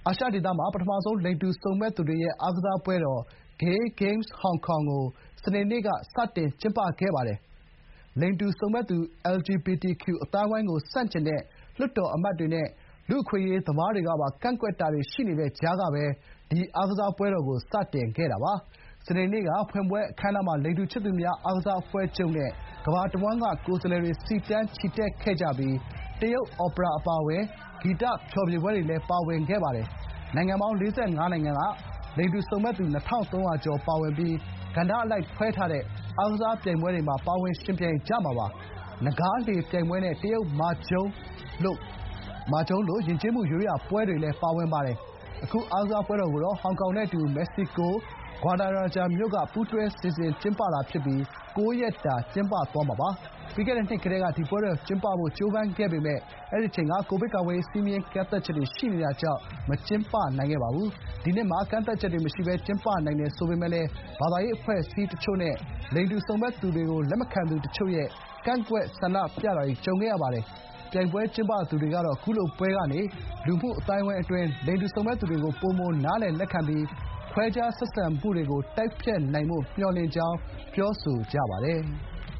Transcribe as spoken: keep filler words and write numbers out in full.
အာရှဒေသမှာပထမဆုံးလိင်တူစုံမက်သူတွေရဲ့အားကစားပွဲတော် Gay Games Hong Kong ကို စနေနေ့ကစတင်ကျင်းပခဲ့ပါတယ်။ လိင်တူစုံမက်သူ အယ်လ် ဂျီ ဘီ တီ ကျူ အသိုင်းအဝိုင်းကိုဆန့်ကျင်တဲ့လွှတ်တော်အမတ်တွေနဲ့ လူ့အခွင့်အရေးသမားတွေကပါကန့်ကွက်တာတွေရှိနေတဲ့ကြားကပဲ ဒီအားကစားပွဲတော်ကိုစတင်ခဲ့တာပါ။ စနေနေ့ကဖွင့်ပွဲအခမ်းအနားမှာ လိင်တူချစ်သူများအားကစားအဖွဲ့ချုပ်နဲ့ ကမ္ဘာတဝန်းကကိုယ်စားလှယ်တွေ စီတန်းချီတက်ခဲ့ကြပြီး တရုတ်အော်ပရာအပါအဝင် ဂီတဖျော်ဖြေပွဲတွေလည်းပါဝင်ခဲ့ပါတယ်။ နိုင်ငံပေါင်း ၄၅ နိုင်ငံက လိင်တူစုံမက်သူ ၂,၃၀၀ ကျော်ပါဝင်ပြီး ကဏ္ဍအလိုက်ခွဲထားတဲ့အားကစားပြိုင်ပွဲတွေမှာပါဝင်ယှဉ်ပြိုင်ကြမှာပါ။ နဂါးလှေပြိုင်ပွဲနဲ့ တရုတ်မာဂျုန်းလို ယဉ်ကျေးမှုရိုးရာပွဲတွေလည်းပါဝင်ပါတယ်။ အခုအားကစားပွဲတော်ကိုတော့ ဟောင်ကောင်နဲ့အတူ မက္ကဆီကို ဂွာဒါလာဂျာမြို့က ပူးတွဲစီစဉ်ကျင်းပတာဖြစ်ပြီး ကိုးရက်တာကျင်းပသွားမှာပါ။ ပြီးခဲ့တဲ့နှစ်ကတည်းက ဒီပွဲတော်ကျင်းပဖို့ကြိုးပမ်းခဲ့ပေမယ့် အဲဒီအချိန်က ကိုဗစ်ကာကွယ်ရေးစည်းမျဉ်းကန့်သတ်ချက်တွေရှိနေတာကြောင့် မကျင်းပနိုင်ခဲ့ပါဘူး။ ဒီနှစ်မှာ ကန့်သတ်ချက်တွေမရှိဘဲကျင်းပနိုင်တယ်ဆိုပေမယ့်လည်း ဘာသာရေးအဖွဲ့အစည်းတချို့နဲ့ လိင်တူစုံမက်သူတွေကိုလက်မခံသူတချို့ရဲ့ကန့်ကွက်ဆန္ဒပြတာတွေကြုံခဲ့ရပါတယ်။ ပြိုင်ပွဲကျင်းပသူတွေကတော့ ခုလိုပွဲကနေ လူမှုအသိုင်းအဝိုင်းအတွင်း လိင်တူစုံမက်သူတွေကို ပိုမိုနားလည်လက်ခံပြီး ခွဲခြားဆက်ဆံမှုတွေကိုတိုက်ဖျက်နိုင်ဖို့မျှော်လင့်ကြောင်းပြောဆိုကြပါတယ်။